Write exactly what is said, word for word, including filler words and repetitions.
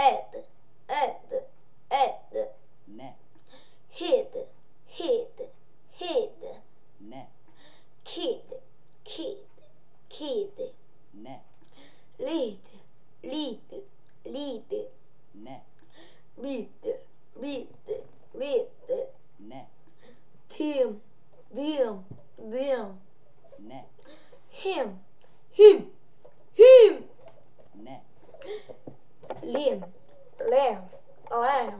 head, head, head. Next. Head, head, head. Next. Kid, kid, kid. Next. Lead, lead, lead. Next. Read, read, read. Next. Them, them, them. Next. Him, him, him. Next. Limb, lamb, lamb.